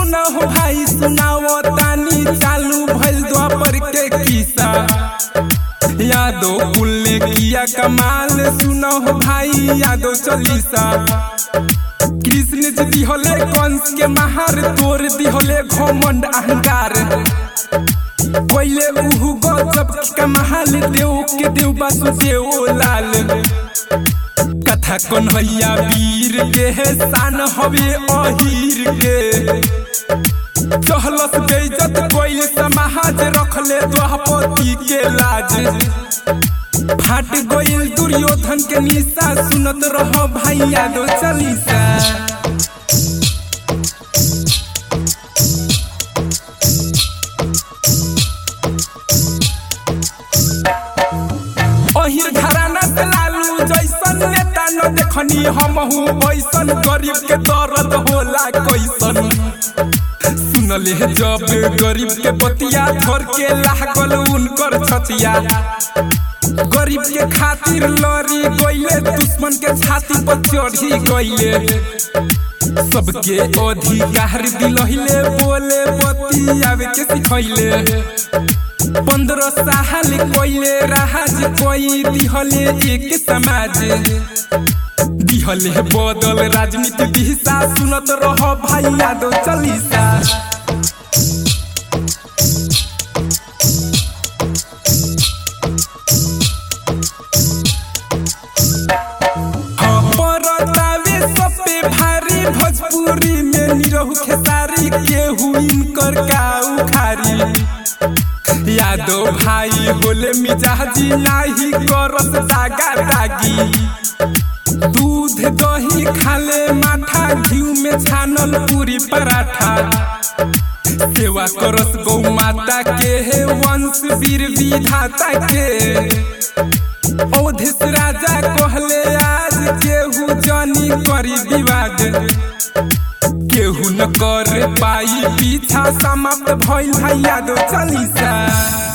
सुना हो भाई सुनाओ तानी चालू भइल द्वापर के किस्सा यादो कुल ने किया कमाल सुना हो भाई यादो चालीसा कृष्ण जी दिहले कंस के महार तोड़ दिहले घमंड अहंकार कोइले उहु गजब कमाल देव के देव वासुदेव लाल कथा कन्हैया वीर के शान हवे अहीर के चहलस बेइज्जत कोइल समाज रखले द्वापति के लाज फाट गइल दुर्योधन के निशा सुनत रहो भाई यादो चालीसा अहिर घराना से लालू जैसन नेता न देखनी हमहू ऐसन गरीब के दर्द होला कैसन सुनले जब गरीब के बतिया धर के लागल उनकर छतिया गरीब के खातिर लड़ी गइले दुश्मन के छाती पर चढ़ी गइले सबके अधिकार दिलहिले बोले बतियावे के सिखैले 15 साल कोइले राज कोई दिहले एक समाज दिहले बदल राजनीति दिशा सुनत रहो भाई यादो चालीसा परतावे सब पे भारी भोजपुरी में निरहु खेसारी केहू इनकर का उखारी यादो भाई होले मिजाजी नाही करत दागा दागी दूध दही खाले माठा घिउ में छानल पूरी पराठा सेवा करस गौ माता के हे वंश वीर विधाता के औधेश राजा कहले आज केहू जानी करी विवाद केहू न कर पाई पीछा समाप्त भइल है यादो चालीसा।